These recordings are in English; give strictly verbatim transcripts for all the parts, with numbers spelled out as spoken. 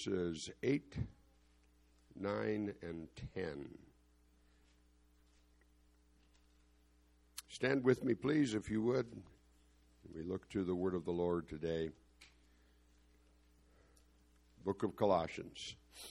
verses eight, nine, and ten. Stand with me, please, if you would. We look to the word of the Lord today. Book of Colossians.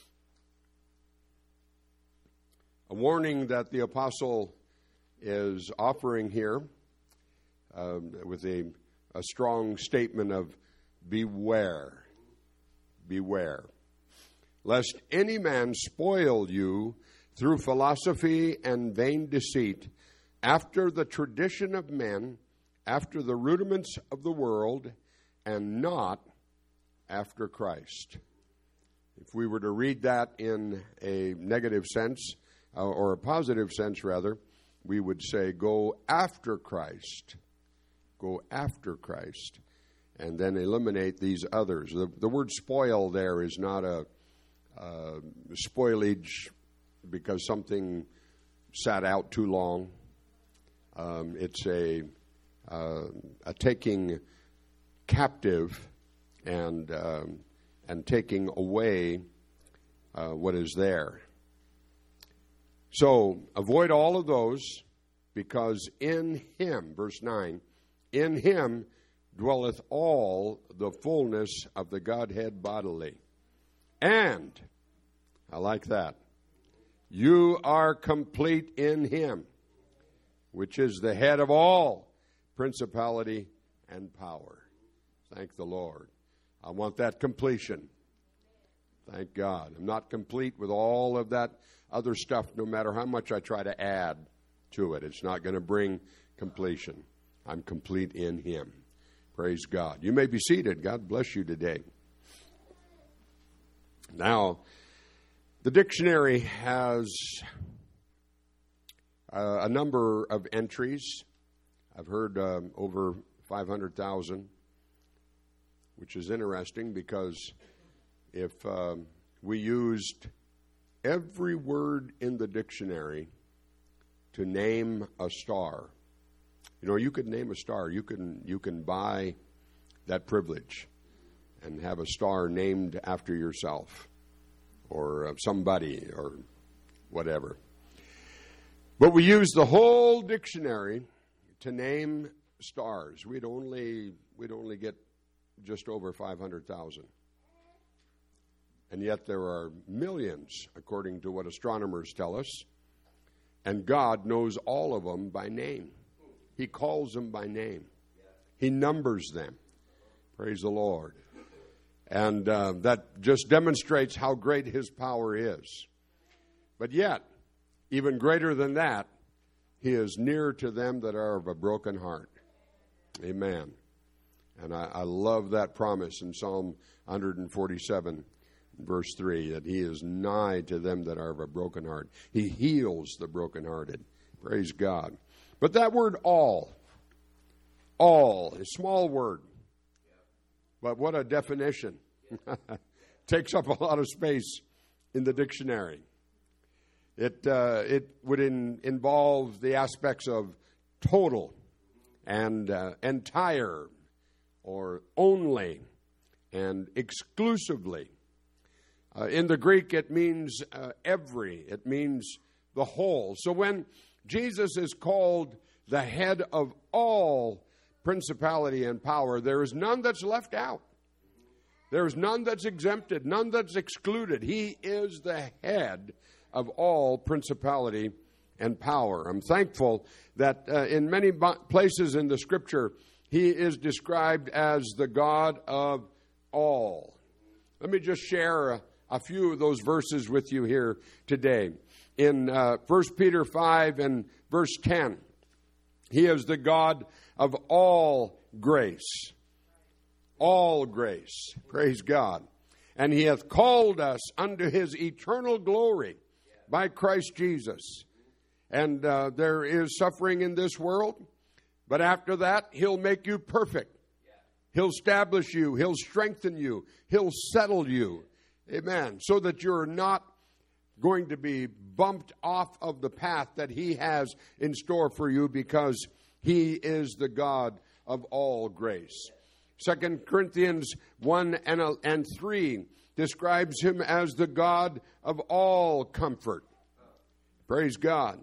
A warning that the apostle is offering here um, with a, a strong statement of beware, beware, lest any man spoil you through philosophy and vain deceit, after the tradition of men, after the rudiments of the world, and not after Christ. If we were to read that in a negative sense, uh, or a positive sense rather, we would say, go after Christ. Go after Christ. And then eliminate these others. The, the word spoil there is not a uh, spoilage because something sat out too long. Um, it's a, uh, a taking captive and um, and taking away uh, what is there. So avoid all of those, because in him, verse nine, in him dwelleth all the fullness of the Godhead bodily. And, I like that, you are complete in him, which is the head of all principality and power. Thank the Lord. I want that completion. Thank God. I'm not complete with all of that other stuff, no matter how much I try to add to it. It's not going to bring completion. I'm complete in him. Praise God. You may be seated. God bless you today. Now, the dictionary has uh, a number of entries. I've heard um, over five hundred thousand, which is interesting because if um, we used every word in the dictionary to name a star, you know, you could name a star. You can you can buy that privilege and have a star named after yourself or uh, somebody or whatever. But we use the whole dictionary to name stars. We'd only we'd only get just over five hundred thousand. And yet there are millions, according to what astronomers tell us. And God knows all of them by name. He calls them by name. He numbers them. Praise the Lord. And uh, that just demonstrates how great his power is. But yet, even greater than that, he is near to them that are of a broken heart. Amen. And I, I love that promise in Psalm one forty-seven, verse three, that he is nigh to them that are of a broken heart. He heals the brokenhearted. Praise God. But that word all, all, a small word. But what a definition. Takes up a lot of space in the dictionary. It uh, it would in, involve the aspects of total and uh, entire or only and exclusively. Uh, in the Greek, it means uh, every. It means the whole. So when Jesus is called the head of all principality and power, there is none that's left out. There is none that's exempted, none that's excluded. He is the head of all principality and power. I'm thankful that uh, in many places in the Scripture, he is described as the God of all. Let me just share a, a few of those verses with you here today. In uh, First Peter five and verse ten, he is the God of all grace. All grace. Praise God. And he hath called us unto his eternal glory by Christ Jesus. And uh, there is suffering in this world, but after that, he'll make you perfect. He'll establish you. He'll strengthen you. He'll settle you. Amen. So that you're not going to be bumped off of the path that he has in store for you, because he is the God of all grace. Second Corinthians one and three describes him as the God of all comfort. Praise God.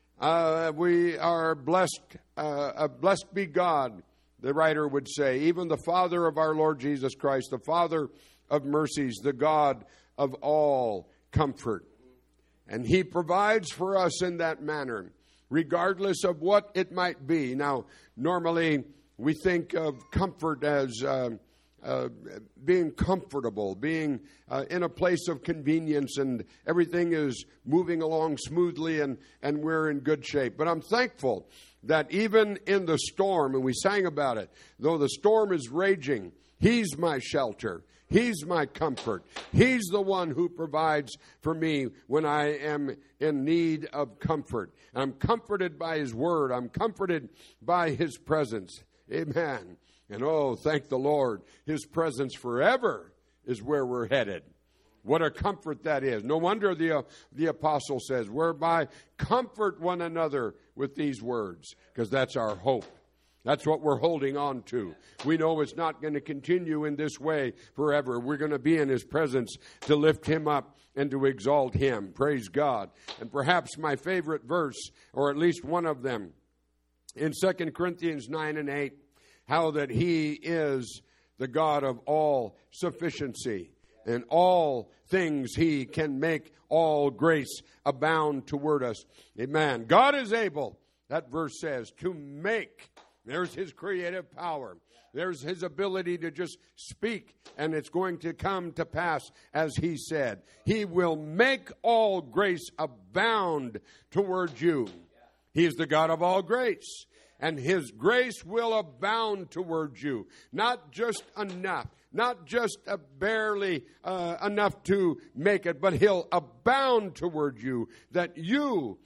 Uh, we are blessed, uh, uh, blessed be God, the writer would say, even the Father of our Lord Jesus Christ, the Father of mercies, the God of all comfort. And he provides for us in that manner, regardless of what it might be. Now, normally we think of comfort as uh, uh, being comfortable, being uh, in a place of convenience, and everything is moving along smoothly and, and we're in good shape. But I'm thankful that even in the storm, and we sang about it, though the storm is raging, he's my shelter. He's my comfort. He's the one who provides for me when I am in need of comfort. I'm comforted by his word. I'm comforted by his presence. Amen. And oh, thank the Lord. His presence forever is where we're headed. What a comfort that is. No wonder the, uh, the apostle says, whereby comfort one another with these words, because that's our hope. That's what we're holding on to. We know it's not going to continue in this way forever. We're going to be in his presence to lift him up and to exalt him. Praise God. And perhaps my favorite verse, or at least one of them, in Second Corinthians nine and eight, how that he is the God of all sufficiency. In all things he can make all grace abound toward us. Amen. God is able, that verse says, to make. There's his creative power. There's his ability to just speak, and it's going to come to pass as he said. He will make all grace abound toward you. He is the God of all grace, and his grace will abound toward you. Not just enough, not just uh, barely uh, enough to make it, but he'll abound toward you, that you,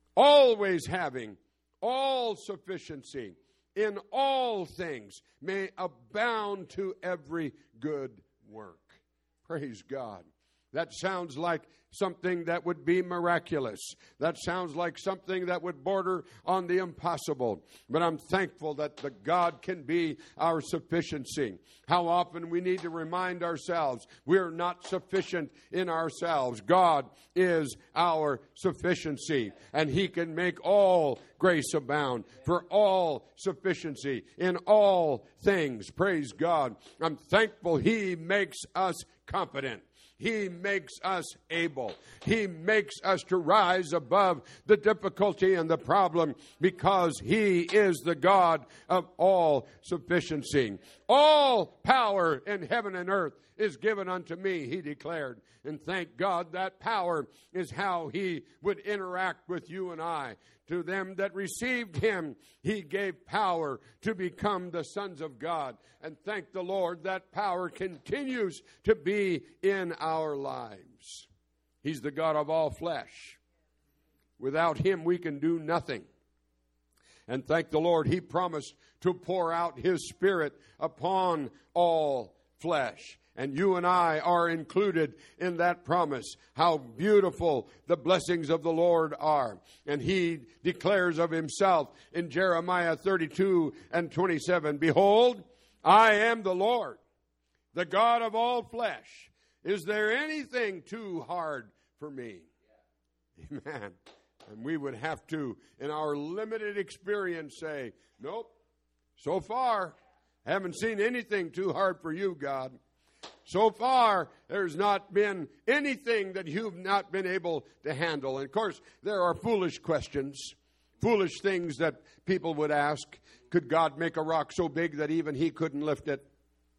always having all sufficiency in all things, may abound to every good work. Praise God. That sounds like something that would be miraculous. That sounds like something that would border on the impossible. But I'm thankful that the God can be our sufficiency. How often we need to remind ourselves we're not sufficient in ourselves. God is our sufficiency, and he can make all grace abound for all sufficiency in all things. Praise God. I'm thankful he makes us competent. He makes us able. He makes us to rise above the difficulty and the problem, because he is the God of all sufficiency. All power in heaven and earth is given unto me, he declared. And thank God that power is how he would interact with you and I. To them that received him, he gave power to become the sons of God. And thank the Lord, that power continues to be in our lives. He's the God of all flesh. Without him, we can do nothing. And thank the Lord, he promised to pour out his Spirit upon all flesh. And you and I are included in that promise. How beautiful the blessings of the Lord are. And he declares of himself in Jeremiah thirty-two and twenty-seven, behold, I am the Lord, the God of all flesh. Is there anything too hard for me? Amen. And we would have to, in our limited experience, say, nope, so far, haven't seen anything too hard for you, God. So far, there's not been anything that you've not been able to handle. And of course, there are foolish questions, foolish things that people would ask. Could God make a rock so big that even he couldn't lift it?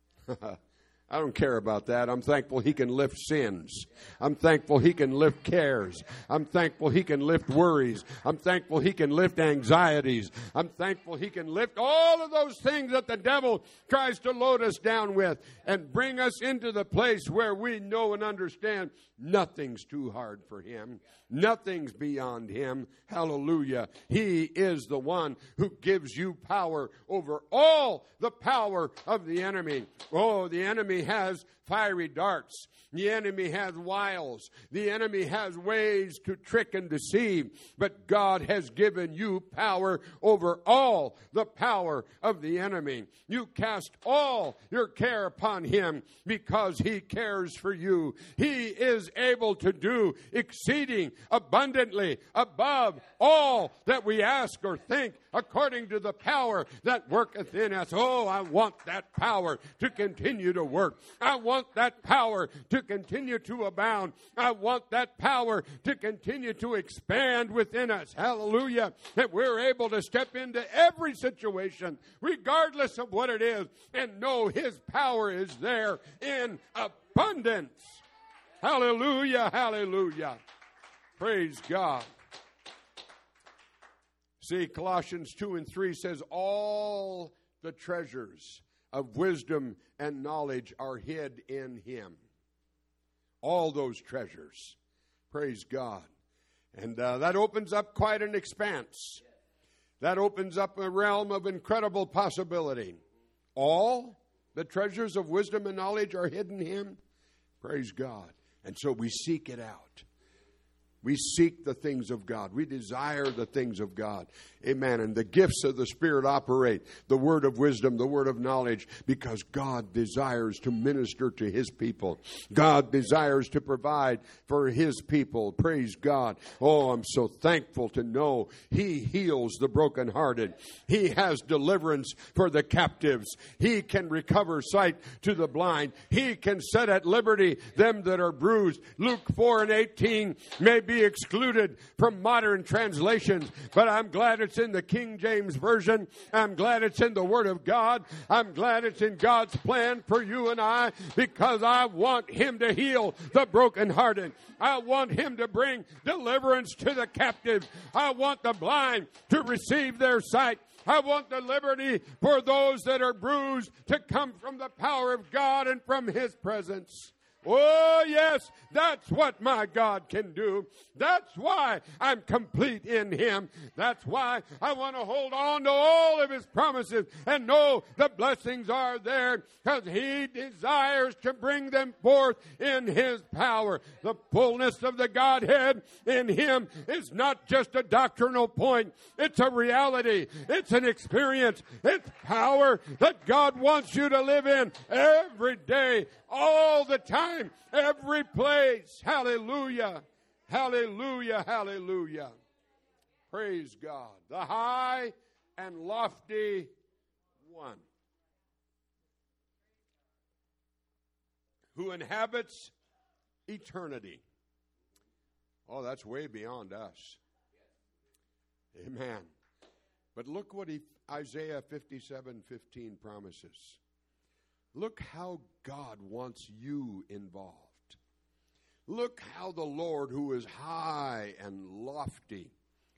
I don't care about that. I'm thankful he can lift sins. I'm thankful he can lift cares. I'm thankful he can lift worries. I'm thankful he can lift anxieties. I'm thankful he can lift all of those things that the devil tries to load us down with and bring us into the place where we know and understand nothing's too hard for him. Nothing's beyond him. Hallelujah. He is the one who gives you power over all the power of the enemy. Oh, the enemy enemy has fiery darts. The enemy has wiles. The enemy has ways to trick and deceive. But God has given you power over all the power of the enemy. You cast all your care upon him because he cares for you. He is able to do exceeding abundantly above all that we ask or think, according to the power that worketh in us. Oh, I want that power to continue to work. I want that power to continue to abound. I want that power to continue to expand within us. Hallelujah. That we're able to step into every situation, regardless of what it is, and know his power is there in abundance. Hallelujah, hallelujah. Praise God. See, Colossians two and three says, all the treasures of wisdom and knowledge are hid in him. All those treasures. Praise God. And uh, that opens up quite an expanse. That opens up a realm of incredible possibility. All the treasures of wisdom and knowledge are hidden in him. Praise God. And so we seek it out. We seek the things of God. We desire the things of God. Amen. And the gifts of the Spirit operate. The word of wisdom, the word of knowledge, because God desires to minister to his people. God desires to provide for his people. Praise God. Oh, I'm so thankful to know he heals the brokenhearted. He has deliverance for the captives. He can recover sight to the blind. He can set at liberty them that are bruised. Luke four and eighteen may be excluded from modern translations, but I'm glad it's in the King James Version. I'm glad it's in the Word of God. I'm glad it's in God's plan for you and I, because I want him to heal the brokenhearted. I want him to bring deliverance to the captive. I want the blind to receive their sight. I want the liberty for those that are bruised to come from the power of God and from his presence. Oh, yes, that's what my God can do. That's why I'm complete in him. That's why I want to hold on to all of his promises and know the blessings are there, because he desires to bring them forth in his power. The fullness of the Godhead in him is not just a doctrinal point. It's a reality. It's an experience. It's power that God wants you to live in every day, all the time, every place. Hallelujah. Hallelujah. Hallelujah. Praise God. The high and lofty one, who inhabits eternity. Oh, that's way beyond us. Amen. But look what he, Isaiah fifty-seven fifteen promises. Look how God wants you involved. Look how the Lord, who is high and lofty,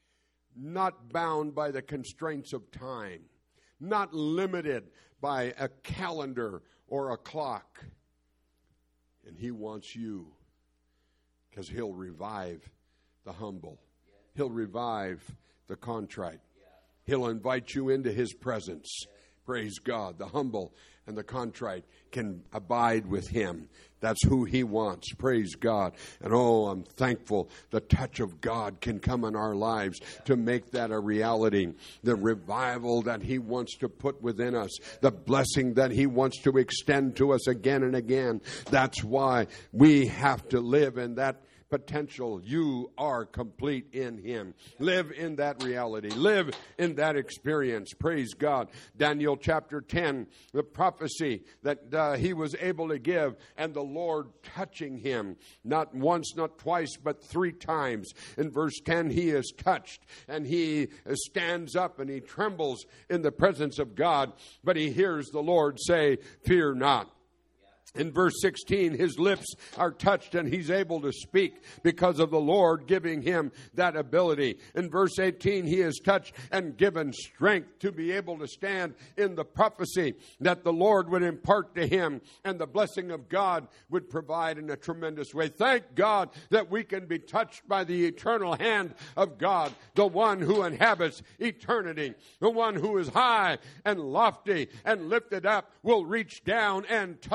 not bound by the constraints of time, not limited by a calendar or a clock. And he wants you, because he'll revive the humble. He'll revive the contrite. He'll invite you into his presence. Praise God. The humble and the contrite can abide with him. That's who he wants. Praise God. And oh, I'm thankful the touch of God can come in our lives to make that a reality. The revival that he wants to put within us. The blessing that he wants to extend to us again and again. That's why we have to live in that potential. You are complete in him. Live in that reality. Live in that experience. Praise God. Daniel chapter ten, the prophecy that uh, he was able to give, and the Lord touching him, not once, not twice, but three times. In verse ten, he is touched, and he stands up and he trembles in the presence of God, but he hears the Lord say, "Fear not." In verse sixteen, his lips are touched and he's able to speak because of the Lord giving him that ability. In verse eighteen, he is touched and given strength to be able to stand in the prophecy that the Lord would impart to him, and the blessing of God would provide in a tremendous way. Thank God that we can be touched by the eternal hand of God, the one who inhabits eternity, the one who is high and lofty and lifted up will reach down and touch you.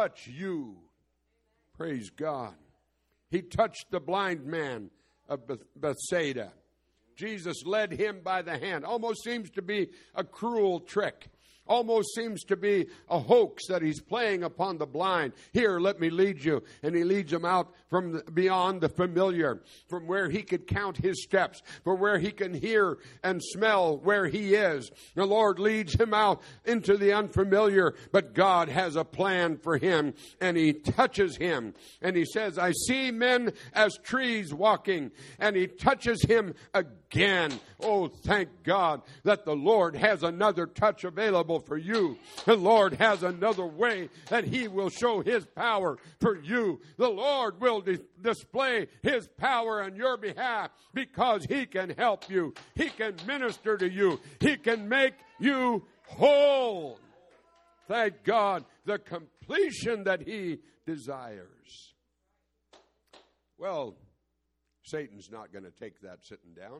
you. Praise God. He touched the blind man of Beth- Bethsaida. Jesus led him by the hand. Almost seems to be a cruel trick. Almost seems to be a hoax that he's playing upon the blind. Here, let me lead you. And he leads him out from the, beyond the familiar, from where he could count his steps, from where he can hear and smell where he is. The Lord leads him out into the unfamiliar, but God has a plan for him, and he touches him. And he says, I see men as trees walking. And he touches him again. Oh, thank God that the Lord has another touch available for you. The Lord has another way that he will show his power for you. The Lord will di- display his power on your behalf because he can help you. He can minister to you. He can make you whole. Thank God, the completion that he desires. Well, Satan's not going to take that sitting down.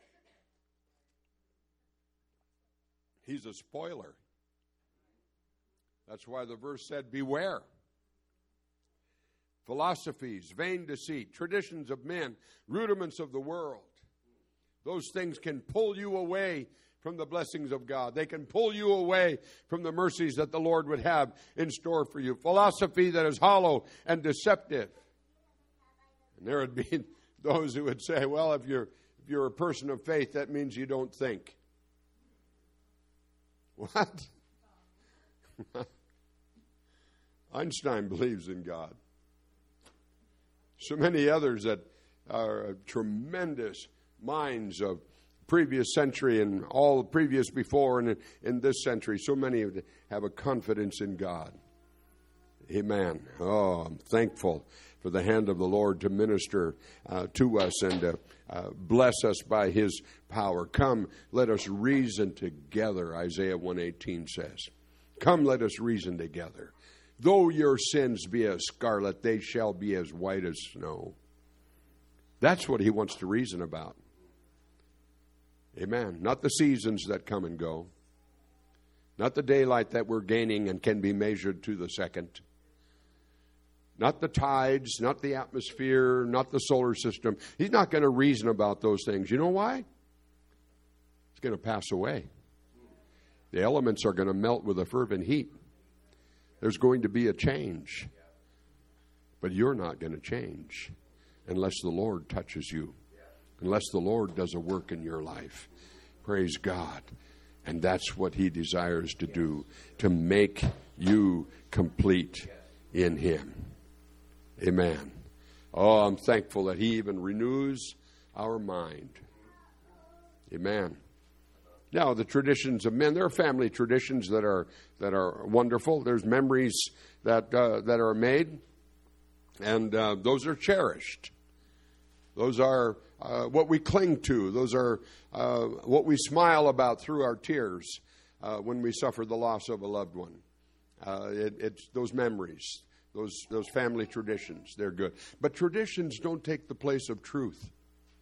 He's a spoiler. That's why the verse said, beware. Philosophies, vain deceit, traditions of men, rudiments of the world. Those things can pull you away from the blessings of God. They can pull you away from the mercies that the Lord would have in store for you. Philosophy that is hollow and deceptive. And there would be those who would say, well, if you're, if you're a person of faith, that means you don't think. What? Einstein believes in God. So many others that are tremendous minds of previous century and all the previous before and in this century. So many of them have a confidence in God. Amen. Oh, I'm thankful for the hand of the Lord to minister uh, to us and to uh, bless us by his power. Come, let us reason together, Isaiah one eighteen says. Come, let us reason together. Though your sins be as scarlet, they shall be as white as snow. That's what he wants to reason about. Amen. Not the seasons that come and go. Not the daylight that we're gaining and can be measured to the second. Not the tides, not the atmosphere, not the solar system. He's not going to reason about those things. You know why? It's going to pass away. The elements are going to melt with a fervent heat. There's going to be a change. But you're not going to change unless the Lord touches you. Unless the Lord does a work in your life. Praise God. And that's what he desires to do, to make you complete in him. Amen. Oh, I'm thankful that he even renews our mind. Amen. Now, the traditions of men, there are family traditions that are that are wonderful. There's memories that uh, that are made, and uh, those are cherished. Those are uh, what we cling to. Those are uh, what we smile about through our tears uh, when we suffer the loss of a loved one. Uh, it, it's those memories. Those those family traditions, they're good. But traditions don't take the place of truth.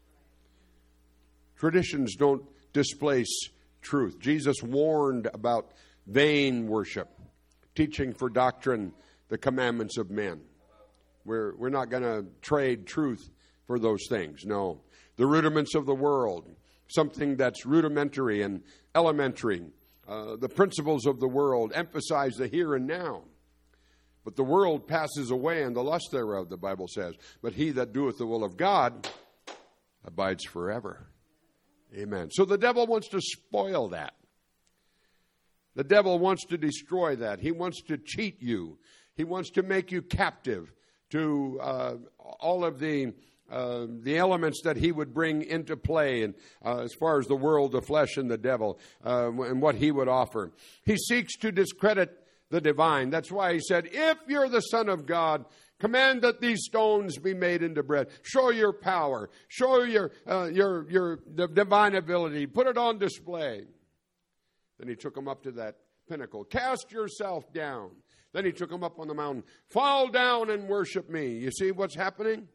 Traditions don't displace truth. Jesus warned about vain worship, teaching for doctrine the commandments of men. We're, we're not going to trade truth for those things, no. The rudiments of the world, something that's rudimentary and elementary. Uh, the principles of the world emphasize the here and now. But the world passes away and the lust thereof, the Bible says. But he that doeth the will of God abides forever. Amen. So the devil wants to spoil that. The devil wants to destroy that. He wants to cheat you. He wants to make you captive to uh, all of the uh, the elements that he would bring into play, and uh, as far as the world, the flesh, and the devil, uh, and what he would offer. He seeks to discredit the divine. That's why he said, if you're the Son of God, command that these stones be made into bread. Show your power. Show your uh, your your the divine ability. Put it on display. Then he took him up to that pinnacle. Cast yourself down. Then he took him up on the mountain. Fall down and worship me. You see what's happening?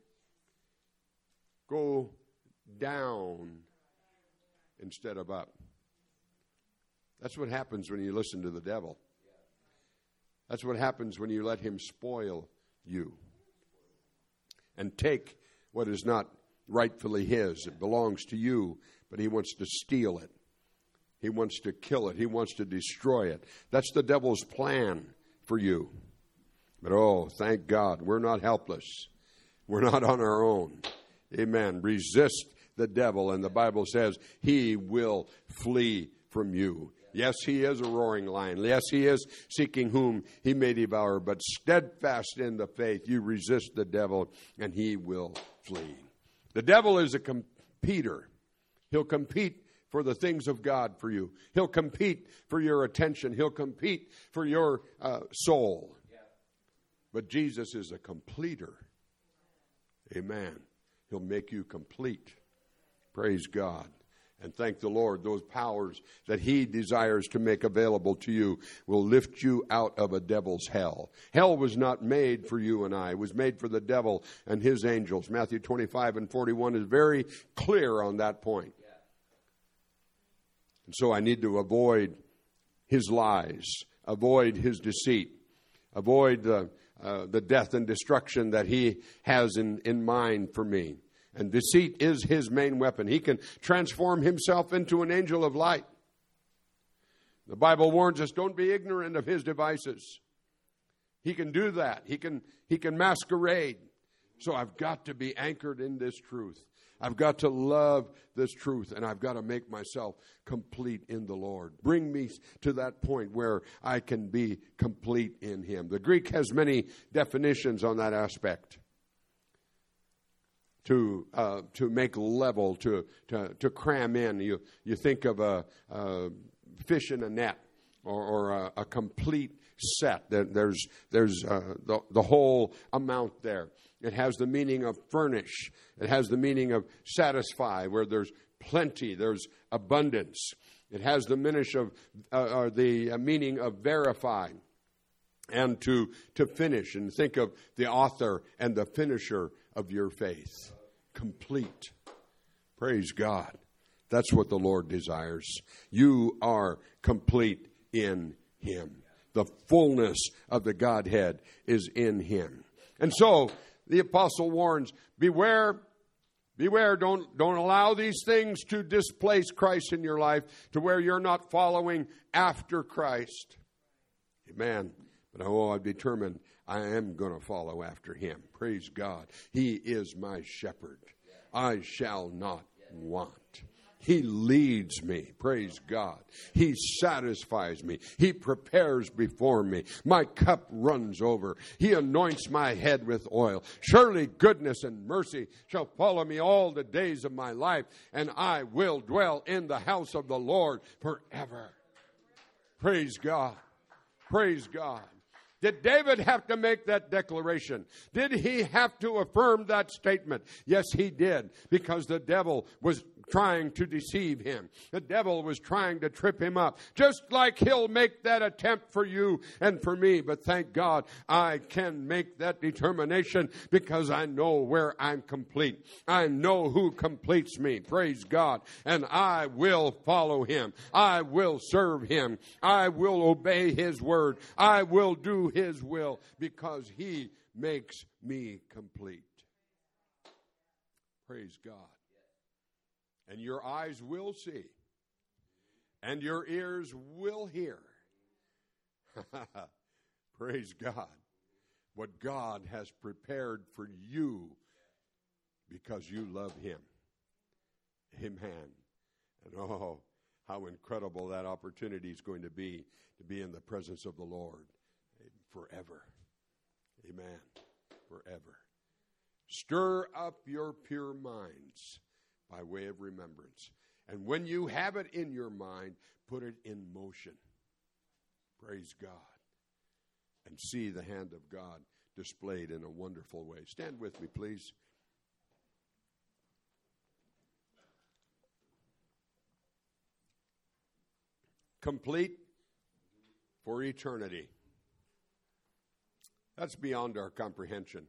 Go down instead of up. That's what happens when you listen to the devil. That's what happens when you let him spoil you and take what is not rightfully his. It belongs to you, but he wants to steal it. He wants to kill it. He wants to destroy it. That's the devil's plan for you. But oh, thank God, we're not helpless. We're not on our own. Amen. Resist the devil, and the Bible says he will flee from you. Yes, he is a roaring lion. Yes, he is seeking whom he may devour. But steadfast in the faith, you resist the devil, and he will flee. The devil is a competitor. He'll compete for the things of God for you. He'll compete for your attention. He'll compete for your uh, soul. But Jesus is a completer. Amen. He'll make you complete. Praise God. And thank the Lord, those powers that he desires to make available to you will lift you out of a devil's hell. Hell was not made for you and I. It was made for the devil and his angels. Matthew twenty-five and forty-one is very clear on that point. And so I need to avoid his lies, avoid his deceit, avoid the, uh, the death and destruction that he has in, in mind for me. And deceit is his main weapon. He can transform himself into an angel of light. The Bible warns us, don't be ignorant of his devices. He can do that. He can, he can masquerade. So I've got to be anchored in this truth. I've got to love this truth, and I've got to make myself complete in the Lord. Bring me to that point where I can be complete in him. The Greek has many definitions on that aspect. To uh, to make level, to, to to cram in. You you think of a, a fish in a net, or, or a, a complete set. There, there's there's uh, the the whole amount there. It has the meaning of furnish. It has the meaning of satisfy, where there's plenty, there's abundance. It has the meaning of uh, or the meaning of verify, and to to finish. And think of the author and the finisher of your faith. Complete. Praise God. That's what the Lord desires. You are complete in him. The fullness of the Godhead is in him. And so the apostle warns, beware, beware, don't, don't allow these things to displace Christ in your life to where you're not following after Christ. Amen. But oh, I'm determined I am going to follow after him. Praise God. He is my shepherd. I shall not want. He leads me. Praise God. He satisfies me. He prepares before me. My cup runs over. He anoints my head with oil. Surely goodness and mercy shall follow me all the days of my life, and I will dwell in the house of the Lord forever. Praise God. Praise God. Did David have to make that declaration? Did he have to affirm that statement? Yes, he did, because the devil was trying to deceive him. The devil was trying to trip him up, just like he'll make that attempt for you and for me. But thank God I can make that determination because I know where I'm complete. I know who completes me. Praise God. And I will follow him. I will serve him. I will obey his word. I will do his will because he makes me complete. Praise God. And your eyes will see, and your ears will hear. Praise God. What God has prepared for you because you love him. Amen. And oh, how incredible that opportunity is going to be to be in the presence of the Lord forever. Amen. Forever. Stir up your pure minds by way of remembrance. And when you have it in your mind, put it in motion. Praise God. And see the hand of God displayed in a wonderful way. Stand with me, please. Complete for eternity. That's beyond our comprehension.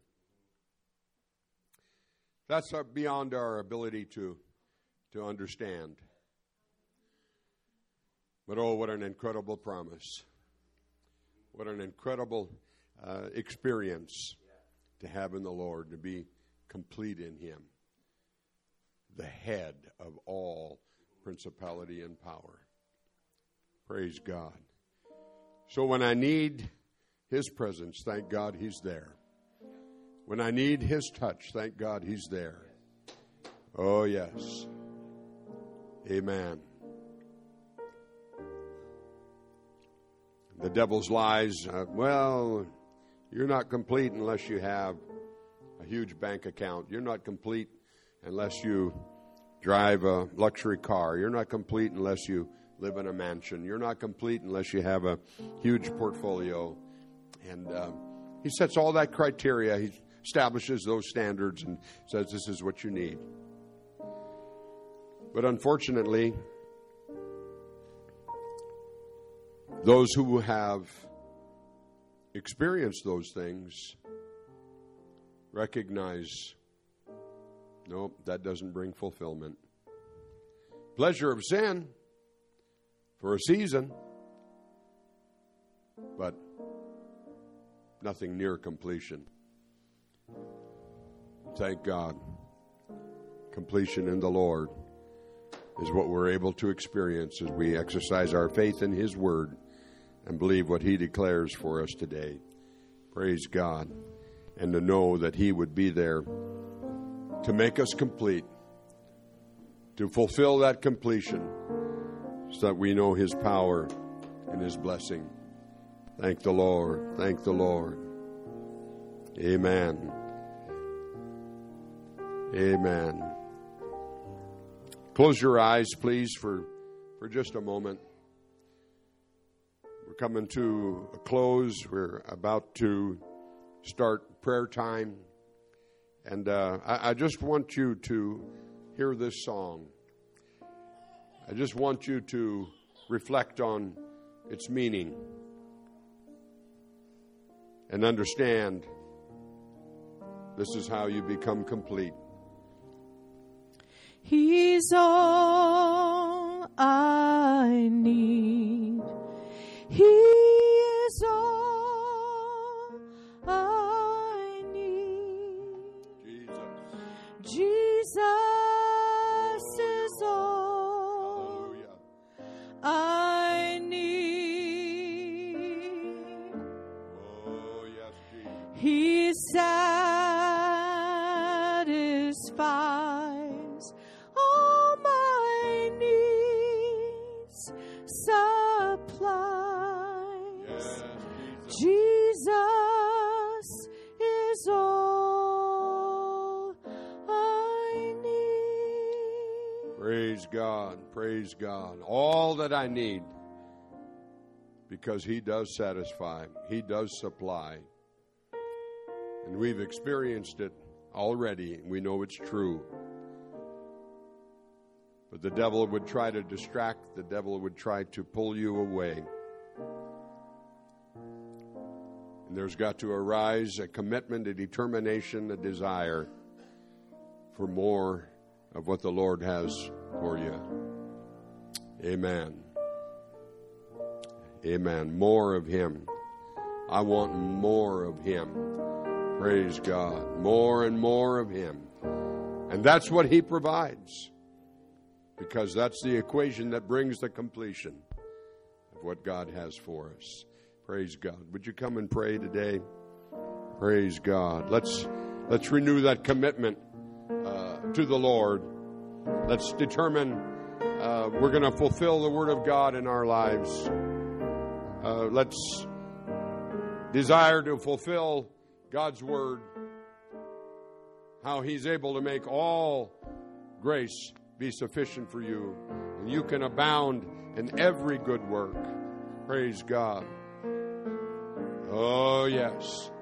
That's beyond our ability to, to understand. But oh, what an incredible promise. What an incredible uh, experience to have in the Lord, to be complete in Him, the head of all principality and power. Praise God. So when I need His presence, thank God He's there. When I need His touch, thank God He's there. Oh, yes. Amen. The devil's lies, uh, well, you're not complete unless you have a huge bank account. You're not complete unless you drive a luxury car. You're not complete unless you live in a mansion. You're not complete unless you have a huge portfolio. And uh, he sets all that criteria. He establishes those standards and says this is what you need. But unfortunately, those who have experienced those things recognize, nope, that doesn't bring fulfillment. Pleasure of sin for a season, but nothing near completion. Thank God. Completion in the Lord is what we're able to experience as we exercise our faith in His Word and believe what He declares for us today. Praise God. And to know that He would be there to make us complete, to fulfill that completion, so that we know His power and His blessing. Thank the Lord. Thank the Lord. Amen. Amen. Close your eyes, please, for, for just a moment. We're coming to a close. We're about to start prayer time. And uh, I, I just want you to hear this song. I just want you to reflect on its meaning and understand this is how you become complete. He's all I need. He is all I need. Jesus. Jesus is all Hallelujah. I need. Oh, yes, Jesus. He satisfies all my needs, supplies. Yes, Jesus is all I need. Praise God. Praise God. All that I need, because He does satisfy. He does supply. And we've experienced it already. We know it's true. But the devil would try to distract. The devil would try to pull you away. And there's got to arise a commitment, a determination, a desire for more of what the Lord has for you. Amen. Amen. More of Him. I want more of Him. Praise God. More and more of Him. And that's what He provides. Because that's the equation that brings the completion of what God has for us. Praise God. Would you come and pray today? Praise God. Let's let's renew that commitment uh, to the Lord. Let's determine uh, we're going to fulfill the Word of God in our lives. Uh, let's desire to fulfill God's Word, how He's able to make all grace be sufficient for you, and you can abound in every good work. Praise God. Oh, yes.